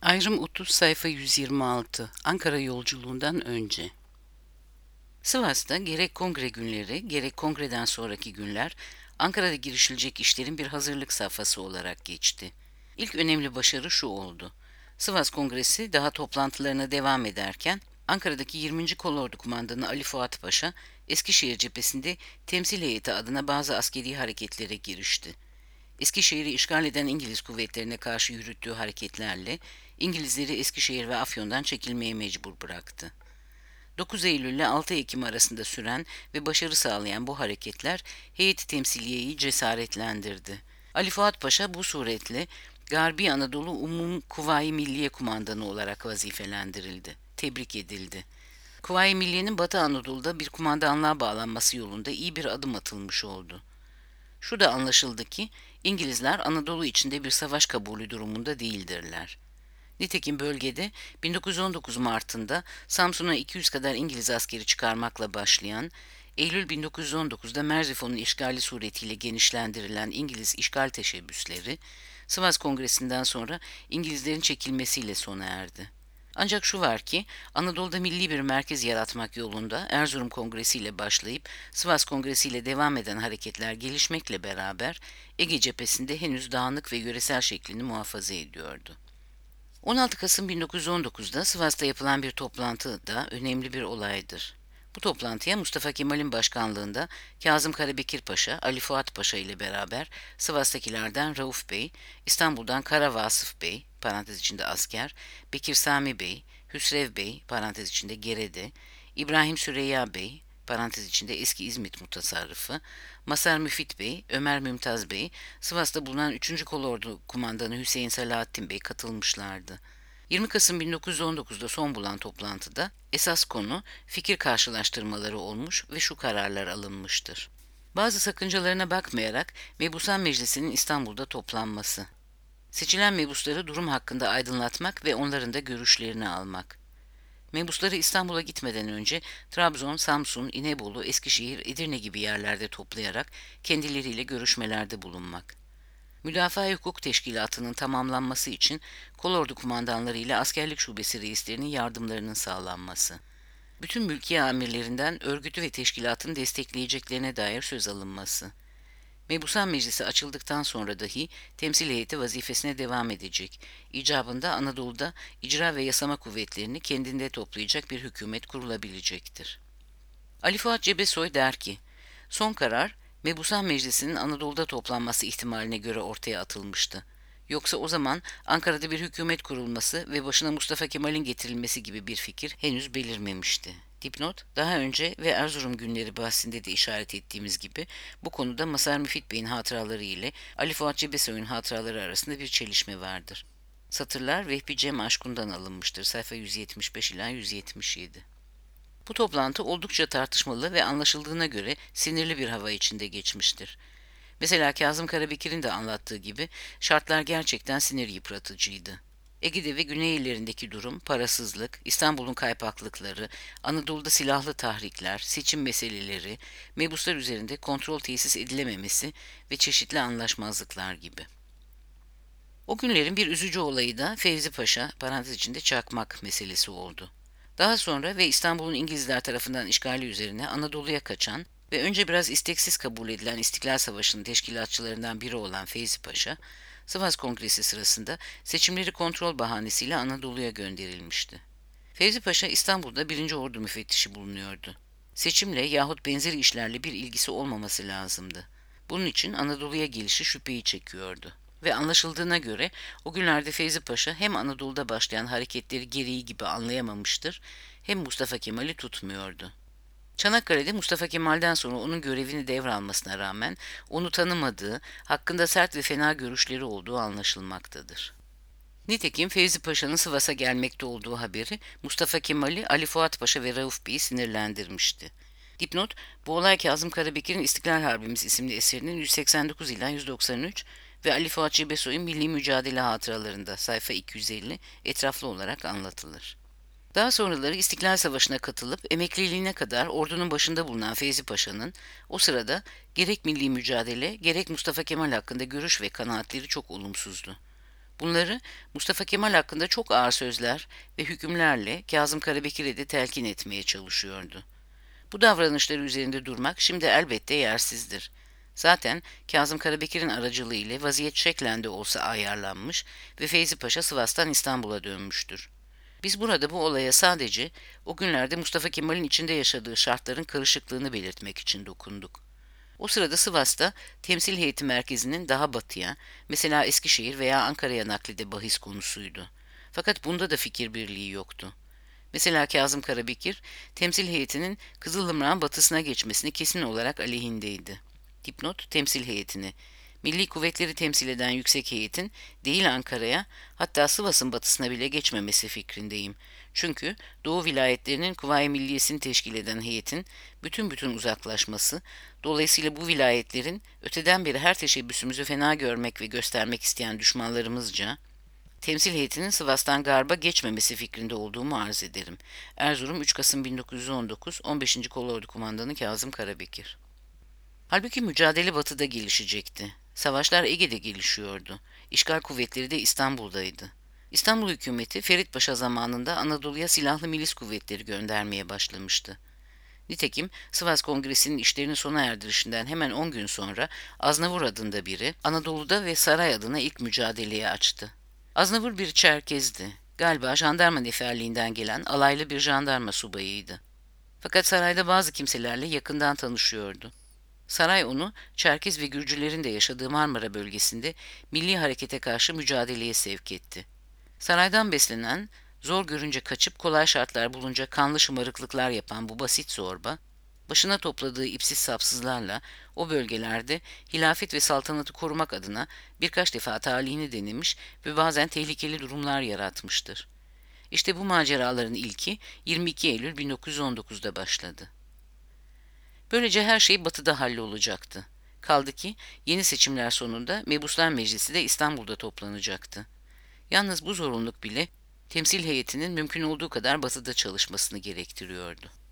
Ayrım 30 sayfa 126 Ankara yolculuğundan önce. Sivas'ta gerek kongre günleri gerek kongreden sonraki günler Ankara'da girişilecek işlerin bir hazırlık safhası olarak geçti. İlk önemli başarı şu oldu. Sivas Kongresi daha toplantılarına devam ederken Ankara'daki 20. Kolordu Kumandanı Ali Fuat Paşa Eskişehir cephesinde temsil heyeti adına bazı askeri hareketlere girişti. Eskişehir'i işgal eden İngiliz kuvvetlerine karşı yürüttüğü hareketlerle İngilizleri Eskişehir ve Afyon'dan çekilmeye mecbur bıraktı. 9 Eylül ile 6 Ekim arasında süren ve başarı sağlayan bu hareketler heyeti temsiliyeyi cesaretlendirdi. Ali Fuat Paşa bu suretle Garbi Anadolu Umum Kuvayi Milliye Kumandanı olarak vazifelendirildi. Tebrik edildi. Kuvayi Milliye'nin Batı Anadolu'da bir kumandanlığa bağlanması yolunda iyi bir adım atılmış oldu. Şu da anlaşıldı ki İngilizler Anadolu içinde bir savaş kabulü durumunda değildirler. Nitekim bölgede 1919 Mart'ında Samsun'a 200 kadar İngiliz askeri çıkarmakla başlayan, Eylül 1919'da Merzifon'un işgali suretiyle genişlendirilen İngiliz işgal teşebbüsleri, Sivas Kongresi'nden sonra İngilizlerin çekilmesiyle sona erdi. Ancak şu var ki Anadolu'da milli bir merkez yaratmak yolunda Erzurum Kongresi ile başlayıp Sivas Kongresi ile devam eden hareketler gelişmekle beraber Ege cephesinde henüz dağınık ve yöresel şeklini muhafaza ediyordu. 16 Kasım 1919'da Sivas'ta yapılan bir toplantı da önemli bir olaydır. Bu toplantıya Mustafa Kemal'in başkanlığında Kazım Karabekir Paşa, Ali Fuat Paşa ile beraber Sivas'takilerden Rauf Bey, İstanbul'dan Kara Vasıf Bey, parantez içinde asker, Bekir Sami Bey, Hüsrev Bey, parantez içinde Gerede, İbrahim Süreyya Bey, parantez içinde eski İzmit mutasarrıfı, Masar Müfit Bey, Ömer Mümtaz Bey, Sivas'ta bulunan 3. Kolordu Kumandanı Hüseyin Salahattin Bey katılmışlardı. 20 Kasım 1919'da son bulan toplantıda esas konu fikir karşılaştırmaları olmuş ve şu kararlar alınmıştır. Bazı sakıncalarına bakmayarak Mebusan Meclisi'nin İstanbul'da toplanması. Seçilen mebusları durum hakkında aydınlatmak ve onların da görüşlerini almak. Mebusları İstanbul'a gitmeden önce Trabzon, Samsun, İnebolu, Eskişehir, Edirne gibi yerlerde toplayarak kendileriyle görüşmelerde bulunmak. Müdafaa Hukuk Teşkilatı'nın tamamlanması için kolordu kumandanları ile askerlik şubesi reislerinin yardımlarının sağlanması. Bütün mülkiye amirlerinden örgütü ve teşkilatını destekleyeceklerine dair söz alınması. Mebusan Meclisi açıldıktan sonra dahi temsil heyeti vazifesine devam edecek. İcabında Anadolu'da icra ve yasama kuvvetlerini kendinde toplayacak bir hükümet kurulabilecektir. Ali Fuat Cebesoy der ki, son karar Mebusan Meclisi'nin Anadolu'da toplanması ihtimaline göre ortaya atılmıştı. Yoksa o zaman Ankara'da bir hükümet kurulması ve başına Mustafa Kemal'in getirilmesi gibi bir fikir henüz belirmemişti. Dipnot, daha önce ve Erzurum günleri bahsinde de işaret ettiğimiz gibi bu konuda Masar Müfit Bey'in hatıraları ile Ali Fuat Cebesoy'un hatıraları arasında bir çelişme vardır. Satırlar Vehbi Cem Aşkun'dan alınmıştır. Sayfa 175 ila 177. Bu toplantı oldukça tartışmalı ve anlaşıldığına göre sinirli bir hava içinde geçmiştir. Mesela Kazım Karabekir'in de anlattığı gibi şartlar gerçekten sinir yıpratıcıydı. Ege'de ve Güney illerindeki durum, parasızlık, İstanbul'un kaypaklıkları, Anadolu'da silahlı tahrikler, seçim meseleleri, mebuslar üzerinde kontrol tesis edilememesi ve çeşitli anlaşmazlıklar gibi. O günlerin bir üzücü olayı da Fevzi Paşa, parantez içinde çakmak meselesi oldu. Daha sonra ve İstanbul'un İngilizler tarafından işgali üzerine Anadolu'ya kaçan ve önce biraz isteksiz kabul edilen İstiklal Savaşı'nın teşkilatçılarından biri olan Fevzi Paşa, Sivas Kongresi sırasında seçimleri kontrol bahanesiyle Anadolu'ya gönderilmişti. Fevzi Paşa İstanbul'da 1. Ordu müfettişi bulunuyordu. Seçimle yahut benzeri işlerle bir ilgisi olmaması lazımdı. Bunun için Anadolu'ya gelişi şüpheyi çekiyordu. Ve anlaşıldığına göre o günlerde Fevzi Paşa hem Anadolu'da başlayan hareketleri gereği gibi anlayamamıştır, hem Mustafa Kemal'i tutmuyordu. Çanakkale'de Mustafa Kemal'den sonra onun görevini devralmasına rağmen onu tanımadığı, hakkında sert ve fena görüşleri olduğu anlaşılmaktadır. Nitekim Fevzi Paşa'nın Sivas'a gelmekte olduğu haberi Mustafa Kemal'i, Ali Fuat Paşa ve Rauf Bey'i sinirlendirmişti. Dipnot, bu olay Kazım Karabekir'in İstiklal Harbimiz isimli eserinin 189 ila 193 ve Ali Fuat Cebesoy'un Milli Mücadele Hatıralarında sayfa 250 etraflı olarak anlatılır. Daha sonraları İstiklal Savaşı'na katılıp emekliliğine kadar ordunun başında bulunan Fevzi Paşa'nın o sırada gerek milli mücadele gerek Mustafa Kemal hakkında görüş ve kanaatleri çok olumsuzdu. Bunları Mustafa Kemal hakkında çok ağır sözler ve hükümlerle Kazım Karabekir'e de telkin etmeye çalışıyordu. Bu davranışları üzerinde durmak şimdi elbette yersizdir. Zaten Kazım Karabekir'in aracılığı ile vaziyet şeklen de olsa ayarlanmış ve Feyzi Paşa Sivas'tan İstanbul'a dönmüştür. Biz burada bu olaya sadece o günlerde Mustafa Kemal'in içinde yaşadığı şartların karışıklığını belirtmek için dokunduk. O sırada Sivas'ta temsil heyeti merkezinin daha batıya, mesela Eskişehir veya Ankara'ya nakli de bahis konusuydu. Fakat bunda da fikir birliği yoktu. Mesela Kazım Karabekir, temsil heyetinin Kızılırmak'ın batısına geçmesini kesin olarak aleyhindeydi. Dipnot, temsil heyetini. Milli kuvvetleri temsil eden yüksek heyetin değil Ankara'ya, hatta Sivas'ın batısına bile geçmemesi fikrindeyim. Çünkü Doğu vilayetlerinin Kuvayi Milliyesini teşkil eden heyetin bütün uzaklaşması, dolayısıyla bu vilayetlerin öteden beri her teşebbüsümüzü fena görmek ve göstermek isteyen düşmanlarımızca, temsil heyetinin Sivas'tan Garp'a geçmemesi fikrinde olduğumu arz ederim. Erzurum 3 Kasım 1919 15. Kolordu Kumandanı Kazım Karabekir. Halbuki mücadele batıda gelişecekti. Savaşlar Ege'de gelişiyordu. İşgal kuvvetleri de İstanbul'daydı. İstanbul hükümeti Ferit Paşa zamanında Anadolu'ya silahlı milis kuvvetleri göndermeye başlamıştı. Nitekim Sivas Kongresi'nin işlerini sona erdirişinden hemen 10 gün sonra Aznavur adında biri Anadolu'da ve saray adına ilk mücadeleyi açtı. Aznavur bir Çerkezdi. Galiba jandarma neferliğinden gelen alaylı bir jandarma subayıydı. Fakat sarayda bazı kimselerle yakından tanışıyordu. Saray onu Çerkez ve Gürcülerin de yaşadığı Marmara bölgesinde milli harekete karşı mücadeleye sevk etti. Saraydan beslenen, zor görünce kaçıp kolay şartlar bulunca kanlı şımarıklıklar yapan bu basit zorba, başına topladığı ipsiz sapsızlarla o bölgelerde hilafet ve saltanatı korumak adına birkaç defa talihini denemiş ve bazen tehlikeli durumlar yaratmıştır. İşte bu maceraların ilki 22 Eylül 1919'da başladı. Böylece her şey batıda hallolacaktı. Kaldı ki yeni seçimler sonunda Mebuslar Meclisi de İstanbul'da toplanacaktı. Yalnız bu zorunluluk bile temsil heyetinin mümkün olduğu kadar batıda çalışmasını gerektiriyordu.